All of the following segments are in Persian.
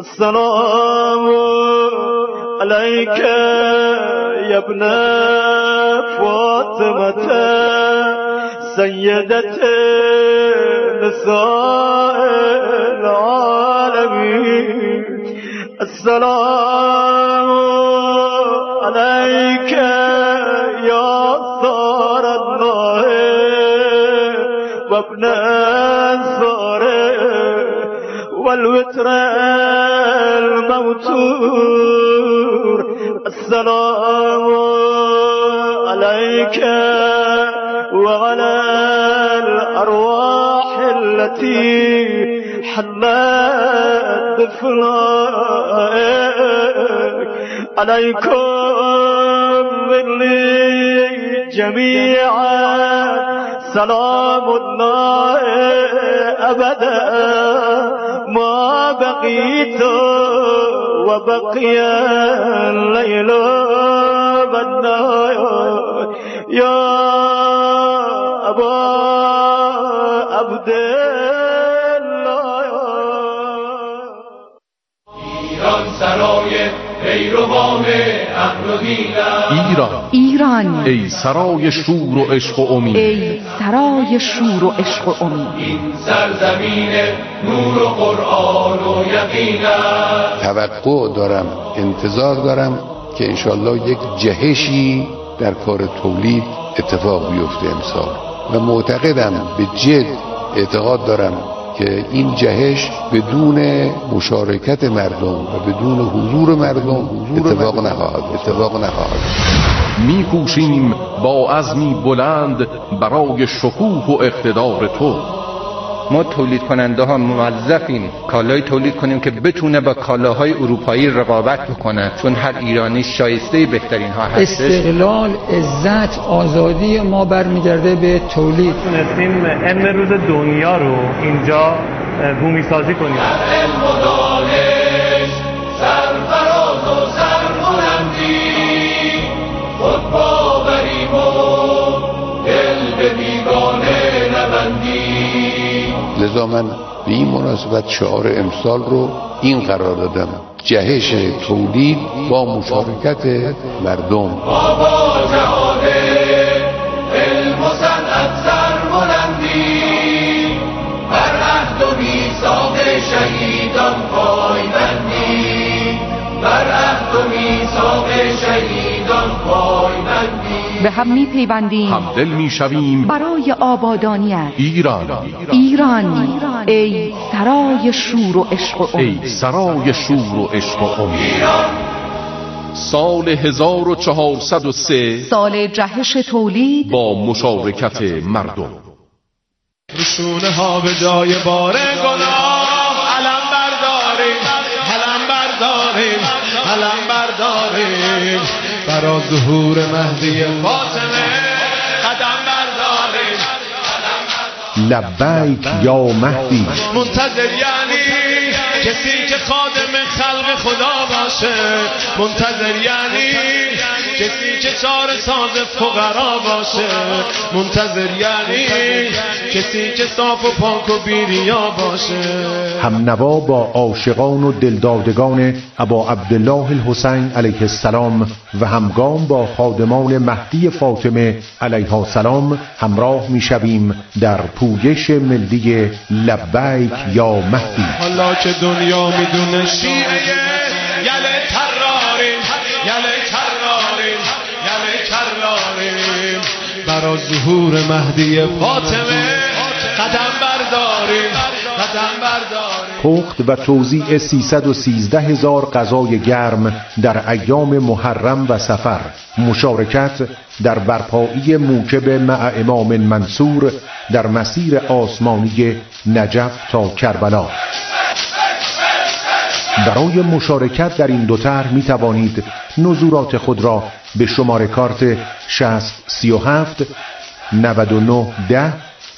السلام عليك يا ابن فاطمة سيدة نساء العالمين السلام عليك يا ثار الله وابن الثار والوتر الموتور السلام عليك وعلى الأرواح التي حلت بفنائك عليكم مني جميعا سلام الله أبدا ما بقيت وبقي الليل والنهار يا أبا عبد الله ایران سرای پیروان امر و دین ایران ای سرای شور و عشق و امید، ای سرای شور و عشق و امید، این سرزمین نور و قرآن و یقین است. توقع دارم، انتظار دارم که انشالله یک جهشی در کار تولید اتفاق بیفته امسال و معتقدم، به جد اعتقاد دارم که این جهش بدون مشارکت مردم و بدون حضور مردم اتفاق نخواهد. می‌کوشیم با عزمی بلند برای شکوه و اقتدار تو. ما تولید کننده ها موظفیم کالای تولید کنیم که بتونه با کالاهای اروپایی رقابت بکنه، چون هر ایرانی شایسته بهترین ها هستش. استقلال، عزت، آزادی ما برمیگرده به تولید. تونستیم علم روز دنیا رو اینجا بومی سازی کنیم. علم و دانش سرفراز و سربلندی خود باوریم و دل به بیگانه نبندی. لذا من به این مناسبت شعار امسال رو این قرار دادم: جهش تولید با مشارکت مردم. ما با جهاد علم و صنعت سربلندی بر عهد و میثاق شهیدان پایبندی، بر عهد و میثاق شهیدان پایبندی. به هم میپیوندیم، همدل میشویم برای آبادانیت. ایران ای سرای شور و عشق و امید، ای سرای شور و عشق و امید. سال 1403 سال جهش تولید با مشارکت مردم. رسونه ها به جای بار گناه علم برداریم برا ظهور مهدی فاطمه قدم برداریم. لبیک یا مهدی. منتظر یعنی کسی که خادم خلق خدا باشه، منتظر یعنی کسی که چار ساز فقرا باشه، منتظر یعنی کسی که صاف و پاک و بیریا باشه. هم نوا با عاشقان و دلدادگان ابا عبدالله الحسین علیه السلام و همگام با خادمان مهدی فاطمه علیها السلام همراه می شویم در پویش ملی لبیک یا مهدی. حالا که دنیا میدونه شیعه یله کراریم برا ظهور مهدی فاطمه قدم برداریم. پخت و توزیع 313,000 غذای گرم در ایام محرم و سفر. مشارکت در برپایی موکب مع امام منصور در مسیر آسمانی نجف تا کربلا. برای مشارکت در این دو طرح می توانید نزولات خود را به شماره کارت 6037 9910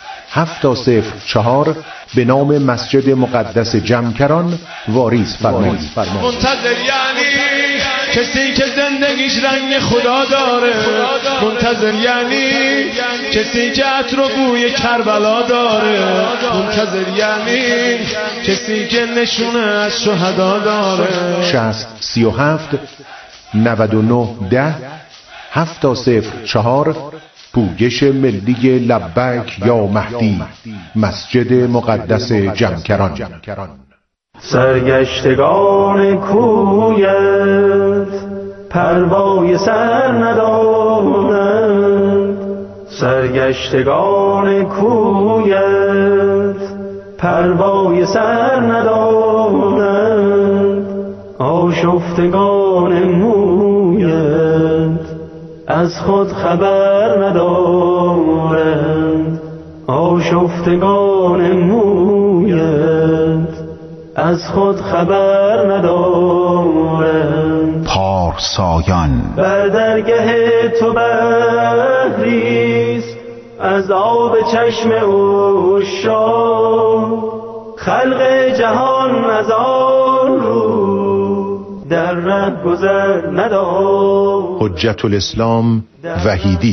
704 به نام مسجد مقدس جمکران واریز فرمایید. منتظر یعنی کسی که زندگیش رنگ خدا داره، منتظر یعنی کسی که عطر و بوی کربلا داره. منتظر یعنی کسی که نشونه از شهدا داره. 60 37 99 10 704 پوگش ملی لبیک یا مهدی، مسجد مقدس جمکران. سرگشتگان کویت پروای سر ندارند، سرگشتگان کویت پروای سر ندارند، آشفتگان مویت از خود خبر ندارند، آشفتگان مویت از خود خبر ندارند. پارسایان بر درگه تو بحریست از آب چشم عشاق، خلق جهان از آن رو در ره گذر ندارند. حجت الاسلام وحیدی.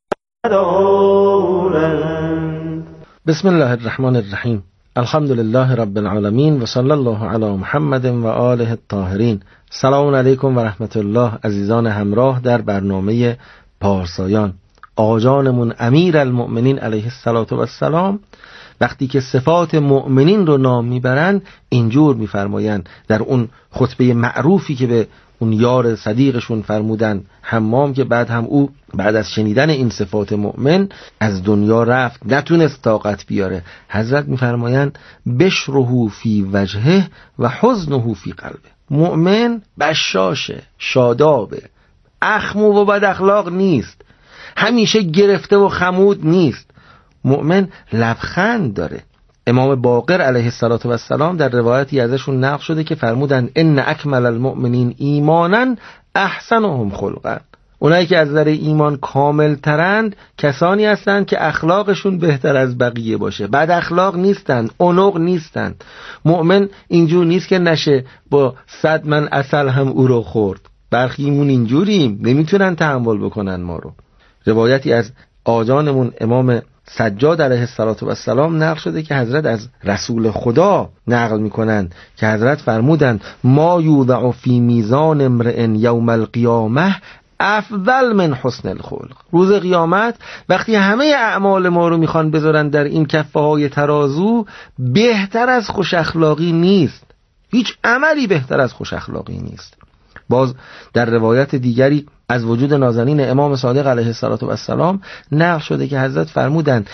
بسم الله الرحمن الرحیم. الحمد لله رب العالمین و صلی الله علی محمد و آله الطاهرین. سلام علیکم و رحمت الله عزیزان همراه در برنامه پارسایان. آقا جانمون امیر المؤمنین علیه السلام وقتی که صفات مؤمنین رو نام میبرن اینجور میفرمایند در اون خطبه معروفی که به اون یار صدیقشون فرمودن حمام، که بعد هم او بعد از شنیدن این صفات مؤمن از دنیا رفت، نتونست طاقت بیاره. حضرت میفرمایند بشره فی وجهه و حزنه فی قلبه. مؤمن بشاشه، شادابه، اخمو و بد اخلاق نیست، همیشه گرفته و خمود نیست. مؤمن لبخند داره. امام باقر علیه السلام در روایتی ازشون نقل شده که فرمودن ان اکمل المؤمنین ایمانا احسنهم خلقا. اونایی که از نظر ایمان کامل ترند کسانی هستند که اخلاقشون بهتر از بقیه باشه، بد اخلاق نیستن، عنق نیستن. مؤمن اینجور نیست که نشه با 100 من عسل هم او رو خورد. برخیمون اینجوریم، نمیتونن تحمل بکنن ما رو. روایتی از آجانمون امام سجاد علیه السلام نقل شده که حضرت از رسول خدا نقل میکنند که حضرت فرمودند ما یوضع فی میزان امرئ یوم القیامه افضل من حسن الخلق. روز قیامت وقتی همه اعمال ما رو میخوان بذارن در این کفه های ترازو، بهتر از خوش اخلاقی نیست. هیچ عملی بهتر از خوش اخلاقی نیست. باز در روایت دیگری از وجود نازنین امام صادق علیه السلام نقل شده که حضرت فرمودند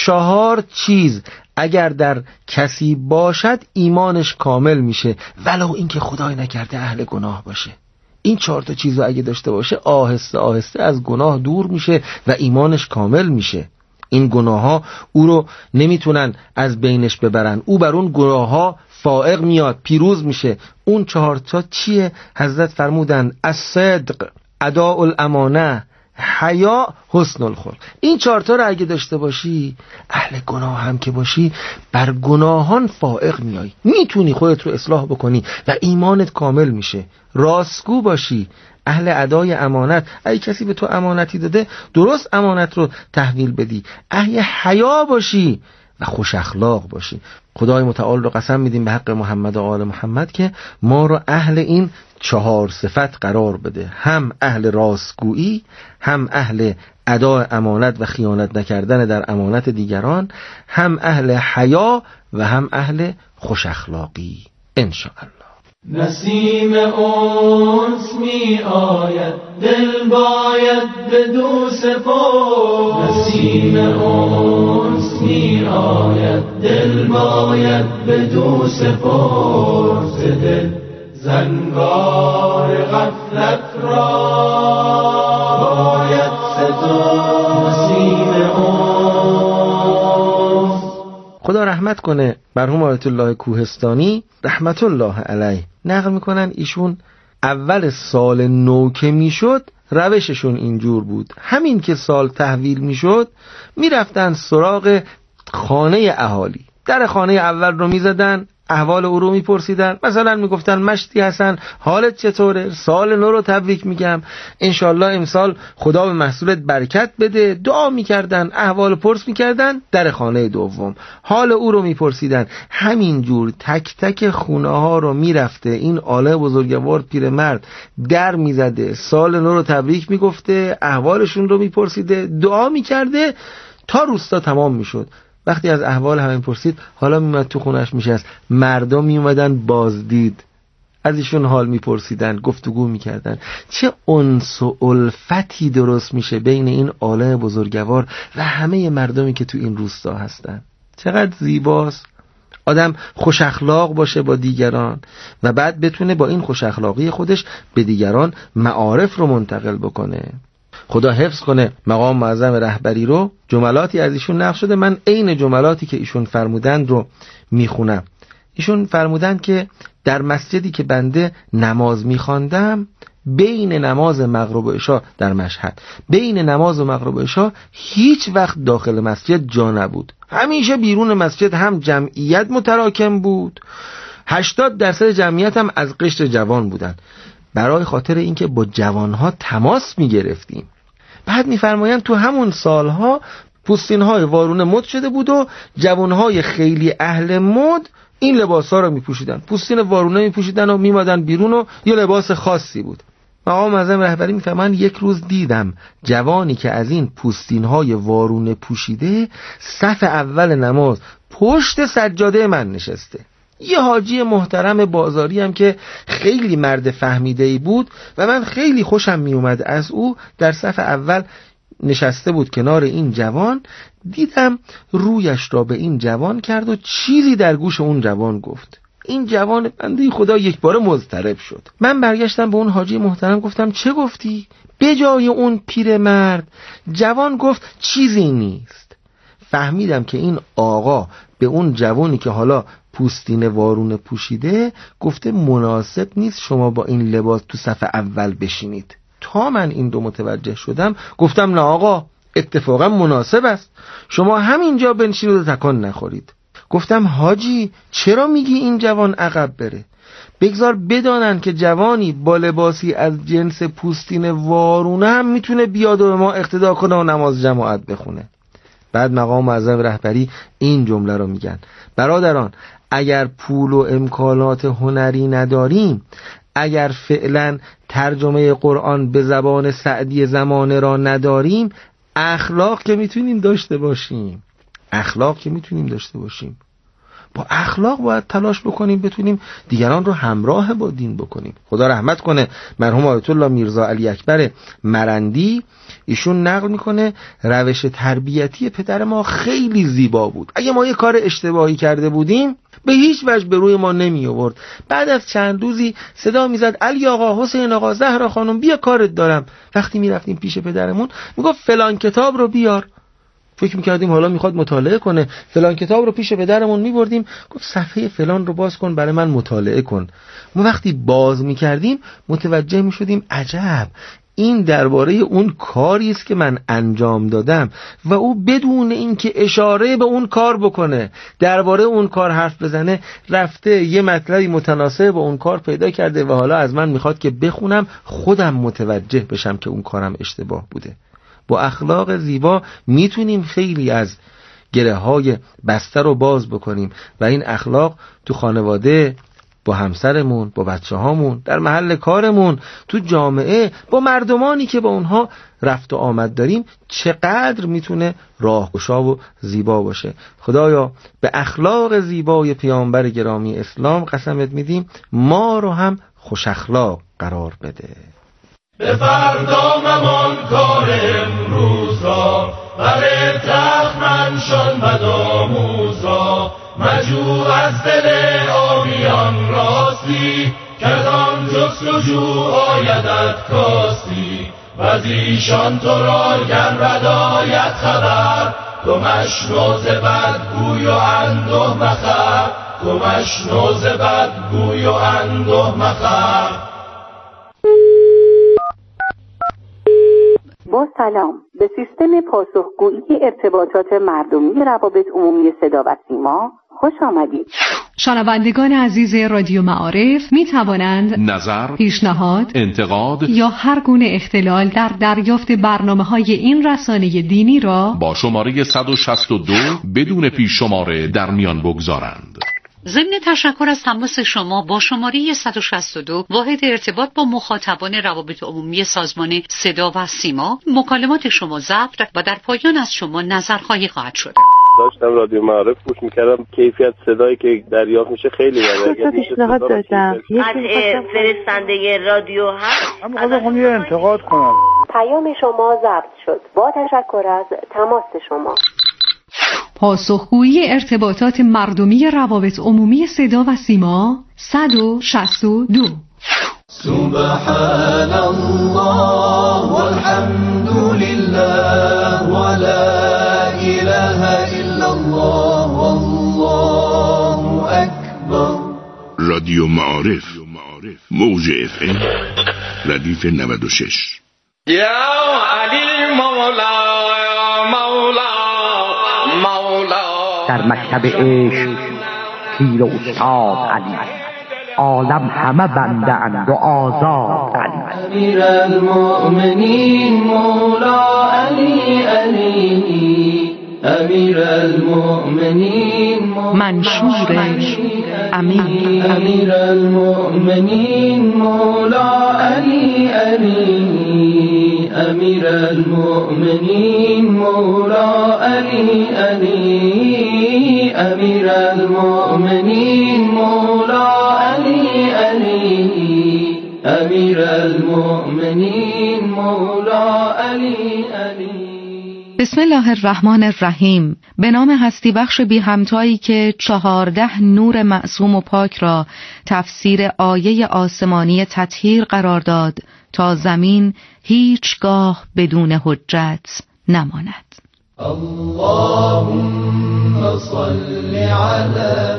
4 چیز اگر در کسی باشد ایمانش کامل میشه، ولو اینکه خدای نکرده اهل گناه باشه. این 4 چیز رو اگه داشته باشه آهسته آهسته از گناه دور میشه و ایمانش کامل میشه. این گناه ها او رو نمیتونن از بینش ببرن، او بر اون گناه ها فائق میاد، پیروز میشه. اون 4 چیه؟ حضرت فرمودن الصدق، اداء الامانه، حیا، حسن الخلق. این 4 رو اگه داشته باشی، اهل گناه هم که باشی، بر گناهان فائق میای، میتونی خودت رو اصلاح بکنی و ایمانت کامل میشه. راستگو باشی، اهل ادای امانت، اگه کسی به تو امانتی داده درست امانت رو تحویل بدی. اهل حیا باشی و خوش اخلاق باشی. خدای متعال رو قسم میدیم به حق محمد و آل محمد که ما رو اهل این 4 صفت قرار بده، هم اهل راستگویی، هم اهل ادای امانت و خیانت نکردن در امانت دیگران، هم اهل حیا و هم اهل خوش اخلاقی انشاءالله. نسیم انس می آید، دل باید بدو سپرد. نسیم انس می آید، دل باید بدو سپرد. ز دل زنگار غفلت را باید سترد. نسیم انس. خدا رحمت کنه مرحوم آیت الله کوهستانی رحمت الله علیه. نقل میکنن ایشون اول سال نو که میشد روششون اینجور بود، همین که سال تحویل میشد میرفتن سراغ خانه اهالی، در خانه اول رو میزدن، احوال او رو میپرسیدن. مثلا میگفتن مشتی حسن حالت چطوره؟ سال نو رو تبریک میگم، انشالله امسال خدا به محصولت برکت بده. دعا میکردن، احوال پرس میکردن. در خانه دوم حال او رو میپرسیدن. همینجور تک تک خونه ها رو میرفته این آله بزرگوار پیرمرد در میزده، سال نو رو تبریک میگفته، احوالشون رو میپرسیده، دعا میکرده تا روستا تمام میشد. وقتی از احوال همین پرسید، حالا میومد تو خونش میشست، مردم میومدن بازدید، از ایشون حال میپرسیدن، گفتگو میکردن. چه انس و الفتی درست میشه بین این آله بزرگوار و همه مردمی که تو این روستا هستن. چقدر زیباست آدم خوش اخلاق باشه با دیگران و بعد بتونه با این خوش اخلاقی خودش به دیگران معارف رو منتقل بکنه. خدا حفظ کنه مقام معظم رهبری رو. جملاتی از ایشون نقل شده، من عین جملاتی که ایشون فرمودند رو میخونم. ایشون فرمودند که در مسجدی که بنده نماز میخواندم، بین نماز مغرب و عشا در مشهد، بین نماز و مغرب و عشا هیچ وقت داخل مسجد جا نبود. همیشه بیرون مسجد هم جمعیت متراکم بود، 80% جمعیت هم از قشر جوان بودن، برای خاطر اینکه با جوانها تماس میگرفتیم. بعد میفرمایند تو همون سالها پوستین‌های وارونه مد شده بود و جوانهای خیلی اهل مد این لباسا رو میپوشیدن، پوستین وارونه میپوشیدن و میمادن بیرون و یه لباس خاصی بود. مقام معظم رهبری میفرمایند یک روز دیدم جوانی که از این پوستین‌های وارونه پوشیده صف اول نماز پشت سجاده من نشسته. یه حاجی محترم بازاری هم که خیلی مرد فهمیده‌ای بود و من خیلی خوشم میومد از او، در صف اول نشسته بود کنار این جوان. دیدم رویش را به این جوان کرد و چیزی در گوش اون جوان گفت. این جوان بنده خدا یک بار مضطرب شد. من برگشتم به اون حاجی محترم گفتم چه گفتی؟ به جای اون پیرمرد جوان گفت چیزی نیست. فهمیدم که این آقا به اون جوانی که حالا پوستین وارونه پوشیده گفته مناسب نیست شما با این لباس تو صف اول بشینید. تا من این دو متوجه شدم گفتم نه آقا، اتفاقا مناسب است، شما همینجا بنشینید و تکان نخورید. گفتم حاجی چرا میگی این جوان عقب بره؟ بگذار بدانن که جوانی با لباسی از جنس پوستین وارونه هم میتونه بیاد و به ما اقتدا کنه و نماز جماعت بخونه. بعد مقام معظم رهبری این جمله رو میگن: برادران، اگر پول و امکانات هنری نداریم، اگر فعلا ترجمه قرآن به زبان سعدی زمانه را نداریم، اخلاق که میتونیم داشته باشیم. اخلاق که میتونیم داشته باشیم. با اخلاق باید تلاش بکنیم بتونیم دیگران رو همراه با دین بکنیم. خدا رحمت کنه مرحوم آیت الله میرزا علی اکبر مرندی، ایشون نقل میکنه روش تربیتی پدر ما خیلی زیبا بود. اگه ما یه کار اشتباهی کرده بودیم به هیچ وجه به روی ما نمی آورد. بعد از چند روزی صدا میزد علی آقا، حسین آقا، زهرا خانم، بیا کارت دارم. وقتی میرفتیم پیش پدرمون میگفت فلان کتاب رو بیار. فکر میکردیم حالا میخواد مطالعه کنه. فلان کتاب رو پیش پدرمون میبردیم، گفت صفحه فلان رو باز کن برای من مطالعه کن. ما وقتی باز میکردیم متوجه میشدیم عجب، این درباره اون کاری است که من انجام دادم و او بدون اینکه اشاره به اون کار بکنه، درباره اون کار حرف بزنه، رفته یه مطلبی متناسب با اون کار پیدا کرده و حالا از من میخواد که بخونم خودم متوجه بشم که اون کارم اشتباه بوده. با اخلاق زیبا میتونیم خیلی از گره های بسته رو باز بکنیم و این اخلاق تو خانواده، با همسرمون، با بچه هامون، در محل کارمون، تو جامعه، با مردمانی که با اونها رفت و آمد داریم چقدر میتونه راهگشا و زیبا باشه. خدایا به اخلاق زیبای پیامبر گرامی اسلام قسمت میدیم ما رو هم خوش اخلاق قرار بده. به فردا ممان کار امروز را، بر تخمن شن و داموز را، مجو از دل آبیان راستی، کدام جستجو آیدت کاستی، و از ایشان تو را گر بداید خبر، تو مشنو ز بدگوی و انده مخر، تو مشنو ز بدگوی و انده مخر. با سلام، به سیستم پاسخگویی ارتباطات مردمی روابط عمومی صدا و سیما خوش آمدید. شنوندگان عزیز رادیو معارف می توانند نظر، پیشنهاد، انتقاد یا هر گونه اختلال در دریافت برنامه‌های این رسانه دینی را با شماره 162 بدون پیش شماره در میان بگذارند. ضمن تشکر از تماس شما با شماره 162 واحد ارتباط با مخاطبان روابط عمومی سازمان صدا و سیما، مکالمات شما ضبط و در پایان از شما نظرخواهی خواهد شد. داشتم رادیو معارف گوش میکردم، کیفیت صدایی که دریافت میشه خیلی بالاست. پیشنهاد دادم قطع فرستنده رادیو هست. من یه انتقاد کنم. پیام شما ضبط شد. با تشکر از تماس شما. پاسخگویی ارتباطات مردمی روابط عمومی صدا و سیما 162. سبحان الله والحمد لله ولا اله الا الله والله اکبر. رادیو معارف، موج FM ردیف 96. یا علی مولا مولا در مکتب عشق پیر و استاد علی، عالم همه بنده اند و آزاد علی. امیر المؤمنین مولا علی علی، امیر المؤمنین منشور امین، امیر المؤمنین مولا علی علی، امیر المؤمنین مولا علی علی، امیر المؤمنین مولا علی علی، امیر المؤمنین مولا علی علی. بسم الله الرحمن الرحیم. به نام هستی بخش بی همتایی که 14 نور معصوم و پاک را تفسیر آیه آسمانی تطهیر قرار داد تا زمین هیچگاه بدون حجت نماند. اللهم صل علی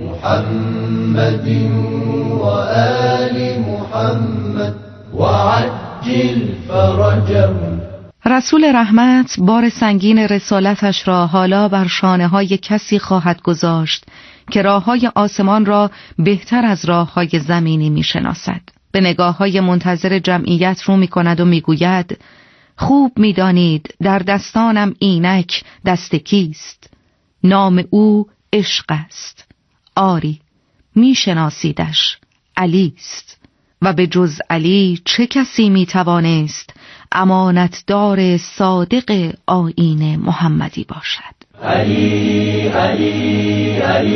محمد و آل محمد و عجل فرجهم. رسول رحمت بار سنگین رسالتش را حالا بر شانه‌های کسی خواهد گذاشت که راه‌های آسمان را بهتر از راه‌های زمینی می‌شناسد. به نگاه‌های منتظر جمعیت رو می‌کند و می‌گوید: خوب می‌دانید در دستانم اینک دست کیست؟ نام او عشق است. آری، می‌شناسیدش، علی است. و به جز علی چه کسی می‌توانست امانتدار صادق آیین محمدی باشد؟ علی علی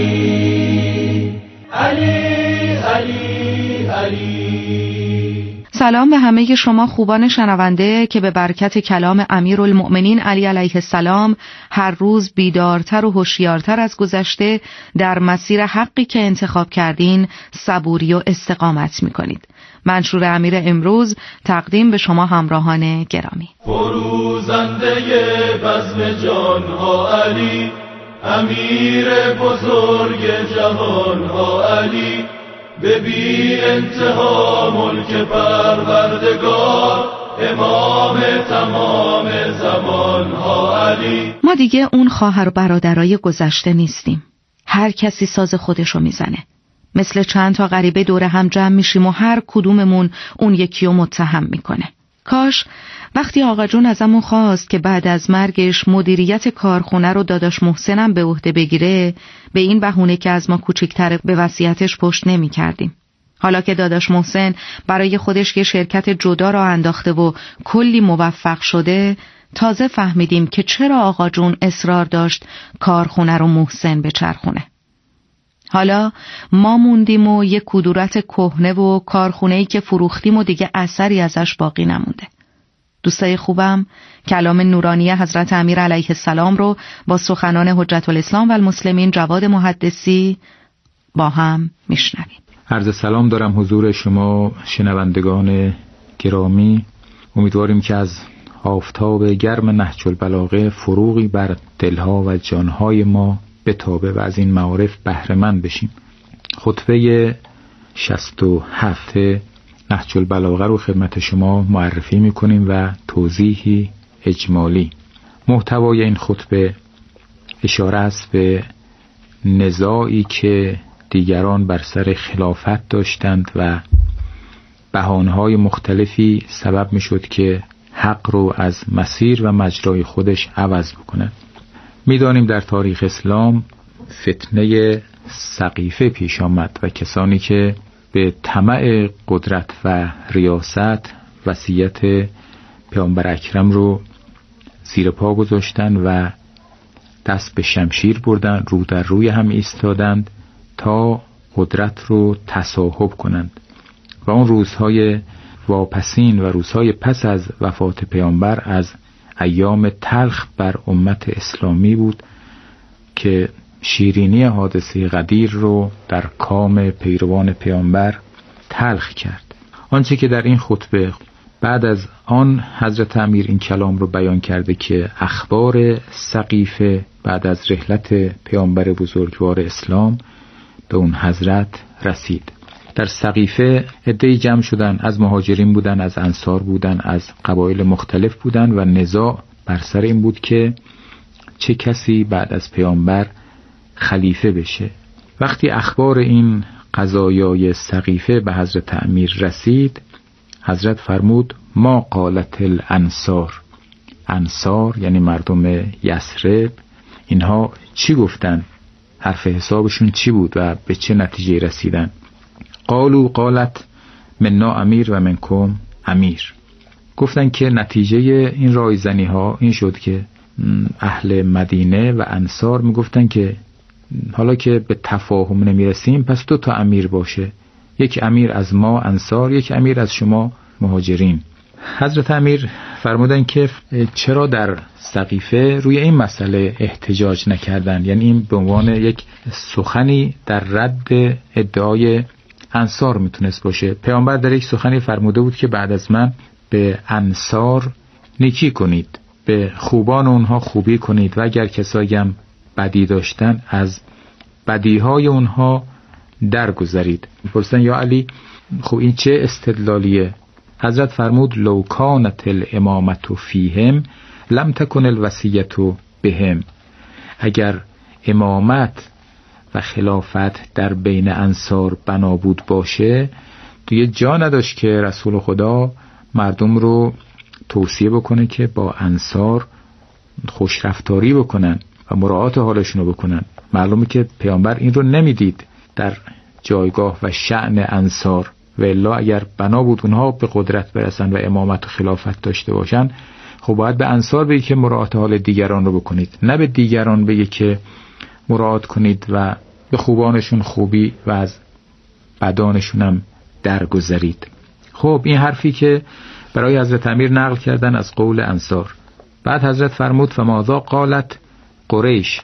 علی علی علی علی. سلام به همه شما خوبان شنونده که به برکت کلام امیرالمؤمنین علی علیه السلام هر روز بیدارتر و هوشیارتر از گذشته در مسیر حقی که انتخاب کردین صبوری و استقامت می‌کنید. منشور امیر امروز تقدیم به شما همراهان گرامی. فروزنده بزم جانها علی، امیر بزرگ جهانها علی، به بی انتها ملک پروردگار، امام تمام زمانها علی. ما دیگه اون خواهر و برادرای گذشته نیستیم. هر کسی ساز خودشو میزنه. مثل چند تا غریبه دور هم جمع میشیم و هر کدوممون اون یکی رو متهم میکنه. کاش وقتی آقا جون ازمون خواست که بعد از مرگش مدیریت کارخونه رو داداش محسنم به عهده بگیره، به این بهونه که از ما کوچیک‌تره به وصیتش پشت نمی‌کردیم. حالا که داداش محسن برای خودش یه شرکت جدا را انداخته و کلی موفق شده، تازه فهمیدیم که چرا آقا جون اصرار داشت کارخونه رو محسن بچرخونه. حالا ما موندیم و یک کدورت کهنه و کارخونه‌ای که فروختیم و دیگه اثری ازش باقی نمونده. دوستای خوبم، کلام نورانی حضرت امیر علیه السلام رو با سخنان حجت الاسلام و المسلمین جواد محدثی با هم میشنویم. عرض سلام دارم حضور شما شنوندگان گرامی. امیدواریم که از آفتاب گرم نهج البلاغه فروغی بر دلها و جانهای ما بتابه و از این معارف بهره مند بشیم. خطبه 67 نهج البلاغه رو خدمت شما معرفی میکنیم و توضیحی اجمالی. محتوای این خطبه اشاره است به نزاعی که دیگران بر سر خلافت داشتند و بهانه‌های مختلفی سبب میشد که حق رو از مسیر و مجرای خودش عوض بکنه. میدانیم در تاریخ اسلام فتنه سقیفه پیش آمد و کسانی که به طمع قدرت و ریاست وصیت پیامبر اکرم رو زیر پا گذاشتن و دست به شمشیر بردن، رو در روی هم ایستادند تا قدرت رو تصاحب کنند و اون روزهای واپسین و روزهای پس از وفات پیامبر از ایام تلخ بر امت اسلامی بود که شیرینی حادثه غدیر رو در کام پیروان پیامبر تلخ کرد. آنچه که در این خطبه بعد از آن حضرت امیر این کلام رو بیان کرده که اخبار سقیفه بعد از رحلت پیامبر بزرگوار اسلام به اون حضرت رسید. در سقیفه عده‌ای جمع شدن، از مهاجرین بودن، از انصار بودن، از قبایل مختلف بودن و نزاع بر سر این بود که چه کسی بعد از پیامبر خلیفه بشه. وقتی اخبار این قضایای سقیفه به حضرت امیر رسید، حضرت فرمود ما قالت الانصار. انصار یعنی مردم یثرب، اینها چی گفتن؟ حرف حسابشون چی بود و به چه نتیجه رسیدن؟ قالت منا امیر و منکم امیر. گفتن که نتیجه این رایزنی ها این شد که اهل مدینه و انصار میگفتن که حالا که به تفاهم نمیرسیم پس 2 تا امیر باشه، یک امیر از ما انصار، یک امیر از شما مهاجرین. حضرت امیر فرمودن که چرا در سقیفه روی این مسئله احتجاج نکردن، یعنی این به عنوان یک سخنی در رد ادعای انصار میتونست باشه. پیامبر در یک سخنی فرموده بود که بعد از من به انصار نیکی کنید، به خوبان اونها خوبی کنید و اگر کسایی هم بدی داشتن از بدیهای اونها درگذرید. پرسیدن یا علی خب این چه استدلالیه؟ حضرت فرمود لو کانت الامامت فیهم لم تکن الوصیت بهم. اگر امامت و خلافت در بین انصار بنا بود باشه، دیگه جا نداشت که رسول خدا مردم رو توصیه بکنه که با انصار خوشرفتاری بکنن و مراعات حالشون رو بکنن. معلومه که پیامبر این رو نمیدید در جایگاه و شأن انصار، و الا اگر بنا بود اونها به قدرت برسن و امامت و خلافت داشته باشن، خب باید به انصار بگی که مراعات حال دیگران رو بکنید، نه به دیگران بگی که مراعات کنید و به خوبانشون خوبی و از بدانشون هم درگذرید. خب این حرفی که برای حضرت امیر نقل کردن از قول انصار. بعد حضرت فرمود فماذا قالت قریش.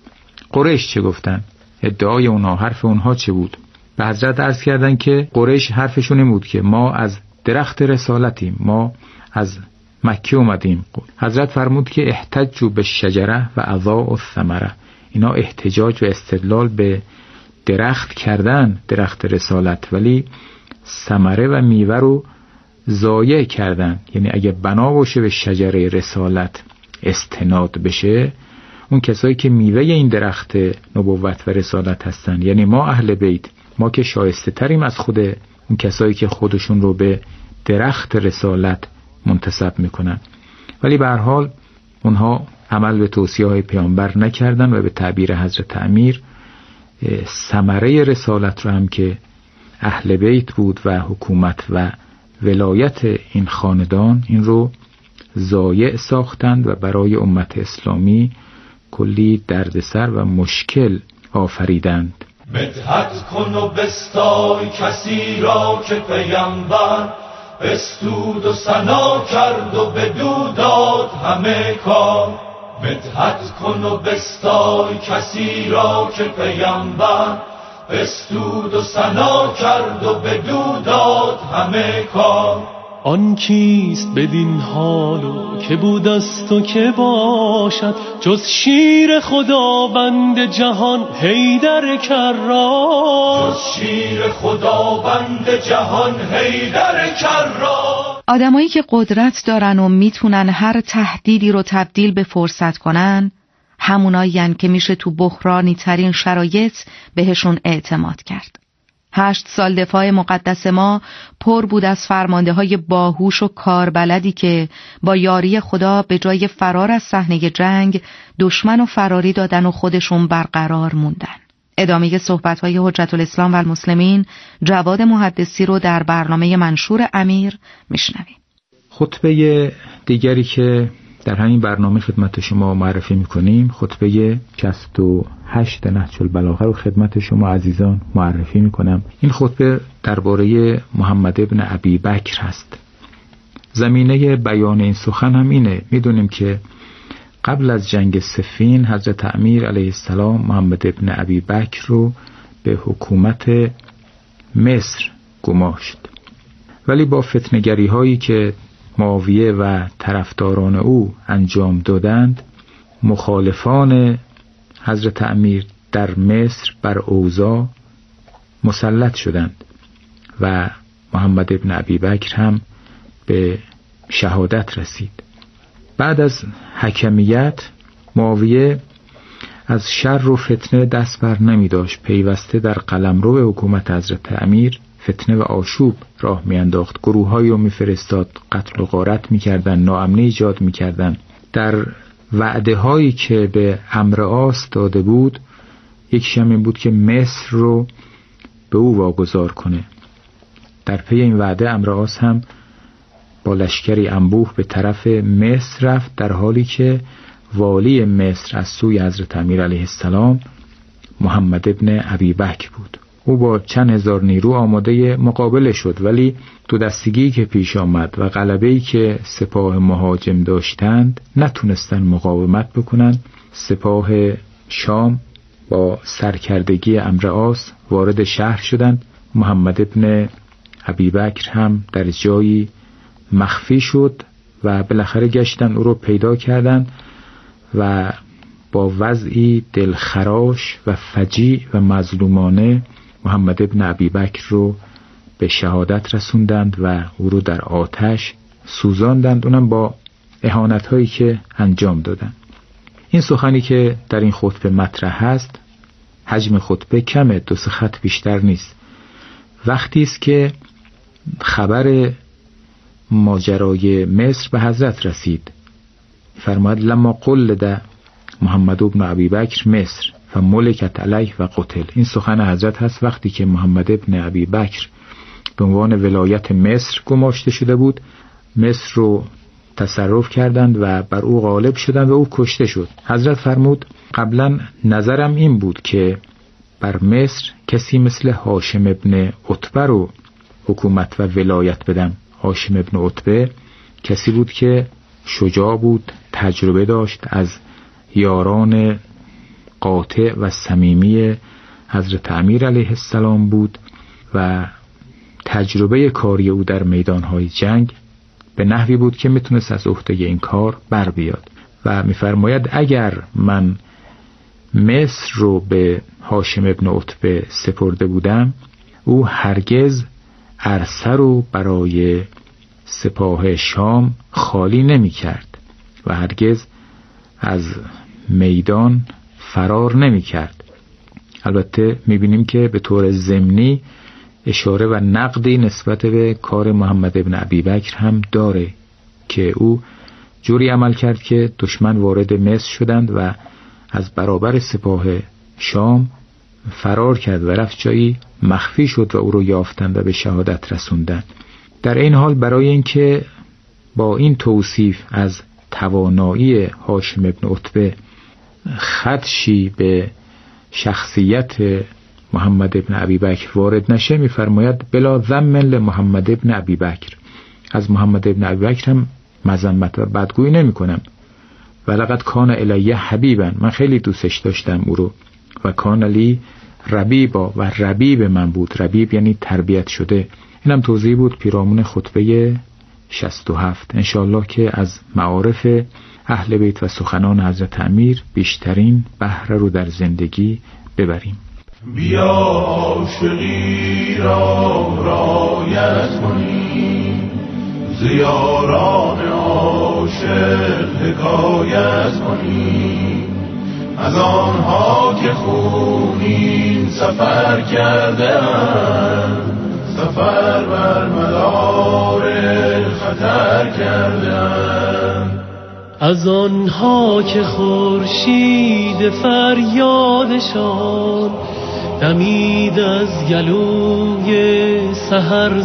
قریش چه گفتن؟ ادعای اونها، حرف اونها چه بود؟ به حضرت عرض کردن که قریش حرفشون این بود که ما از درخت رسالتیم، ما از مکه اومدیم. حضرت فرمود که احتجوا بالشجره و اضاعوا الثمره. اینا احتجاج و استدلال به درخت کردن، درخت رسالت، ولی ثمره و میوه رو ضایع کردن. یعنی اگه بنا باشه به شجره رسالت استناد بشه، اون کسایی که میوه این درخت نبوت و رسالت هستن، یعنی ما اهل بیت، ما که شایسته تریم از خود اون کسایی که خودشون رو به درخت رسالت منتسب میکنن، ولی به هر حال اونها عمل به توصیه های پیامبر نکردن و به تعبیر حضرت امیر ثمره رسالت رو هم که اهل بیت بود و حکومت و ولایت این خاندان، این رو ضایع ساختند و برای امت اسلامی کلی دردسر و مشکل آفریدند. مدحت کن و بستای کسی را که پیامبر بستود و ثنا کرد و بدو داد همه کار. مدحت کن و بستای کسی را که پیامبر بستود و ثنا کرد و بدو داد همه کار. آن کیست بدین حالو که بودست و که باشد، جز شیر خداوند جهان حیدر کرار. جز شیر خداوند جهان حیدر کرار. آدمایی که قدرت دارن و میتونن هر تهدیدی رو تبدیل به فرصت کنن، همونایین که میشه تو بحرانی ترین شرایط بهشون اعتماد کرد. 8 سال دفاع مقدس ما پر بود از فرمانده های باهوش و کاربلدی که با یاری خدا به جای فرار از صحنه جنگ دشمن و فراری دادن و خودشون برقرار موندن. ادامه صحبت‌های حجت الاسلام و المسلمین جواد محدثی رو در برنامه منشور امیر میشنویم. خطبه دیگری که در همین برنامه خدمت شما معرفی میکنیم خطبه 68 نهج البلاغه رو خدمت شما عزیزان معرفی میکنم. این خطبه درباره محمد ابن ابی بکر هست. زمینه بیان این سخن هم اینه. میدونیم که قبل از جنگ صفین حضرت امیر علیه السلام محمد ابن ابی بکر رو به حکومت مصر گماشت، ولی با فتنه‌گری هایی که معاویه و طرفداران او انجام دادند، مخالفان حضرت امیر در مصر بر اوضاع مسلط شدند و محمد ابن ابی بکر هم به شهادت رسید. بعد از حکمیت معاویه از شر و فتنه دست بر نمی داشت. پیوسته در قلمرو حکومت حضرت امیر فتنه و آشوب راه می انداخت. گروه‌هایی رو می فرستاد، قتل و غارت می کردن، ناامنی ایجاد می کردن. در وعده هایی که به عمرو عاص داده بود، یکیش هم این بود که مصر رو به او واگذار کنه. در پی این وعده عمرو عاص هم با لشکری انبوه به طرف مصر رفت، در حالی که والی مصر از سوی حضرت امیر علیه السلام محمد ابن ابی بکر بود. او با چند هزار نیرو آماده مقابله شد، ولی دو دستگی که پیش آمد و غلبه‌ای که سپاه مهاجم داشتند نتونستن مقاومت بکنن. سپاه شام با سرکردگی عمرو عاص وارد شهر شدند. محمد ابن ابی بکر هم در جایی مخفی شد و بالاخره گشتن او رو پیدا کردند و با وضعی دلخراش و فجیع و مظلومانه محمد ابن ابی بکر رو به شهادت رسوندند و او رو در آتش سوزاندند، اونم با اهانت‌هایی که انجام دادند. این سخنی که در این خطبه مطرح هست، حجم خطبه کمه، 2 خط بیشتر نیست. وقتی است که خبر ماجرای مصر به حضرت رسید، فرمود لما قلد محمد ابن ابی بکر مصر فملکت علیه و قتل. این سخن حضرت هست وقتی که محمد ابن ابی بکر به عنوان ولایت مصر گماشته شده بود. مصر رو تصرف کردند و بر او غالب شدند و او کشته شد. حضرت فرمود قبلا نظرم این بود که بر مصر کسی مثل هاشم ابن عتبه رو حکومت و ولایت بدم. هاشم ابن عتبه کسی بود که شجاع بود، تجربه داشت، از یاران قاطع و صمیمی حضرت امیر علیه السلام بود و تجربه کاری او در میدانهای جنگ به نحوی بود که میتونست از عهده این کار بر بیاد و میفرماید اگر من مصر رو به هاشم ابن عتبه سپرده بودم، او هرگز عرصه رو برای سپاه شام خالی نمی کرد و هرگز از میدان فرار نمی کرد. البته می بینیم که به طور ضمنی اشاره و نقدی نسبت به کار محمد ابن ابی بکر هم داره که او جوری عمل کرد که دشمن وارد مصر شدند و از برابر سپاه شام فرار کرد و رفت جایی مخفی شد و او رو یافتند و به شهادت رسوندند. در این حال برای اینکه با این توصیف از توانایی هاشم ابن عتبه خدشی به شخصیت محمد ابن ابی بکر وارد نشه، میفرماید بلا ذم لمحمد ابن ابی بکر. از محمد ابن ابی بکر هم مذمت و بدگویی نمی کنم. ولقد کان الیه حبیبا، من خیلی دوستش داشتم او رو، و کان لی ربیبا، و ربیب من بود. ربیب یعنی تربیت شده. اینم توضیح بود پیرامون خطبه 67. انشاءالله که از معارف اهل بیت و سخنان حضرت امیر بیشترین بهره رو در زندگی ببریم. بیا عاشقی را رایت کنیم، زیاران عاشق حکایت کنیم، از آنها که خونین سفر کردن، سفر بر مدار خطر کردن. از آنها که خورشید فریادشان دمید از گلوی سحر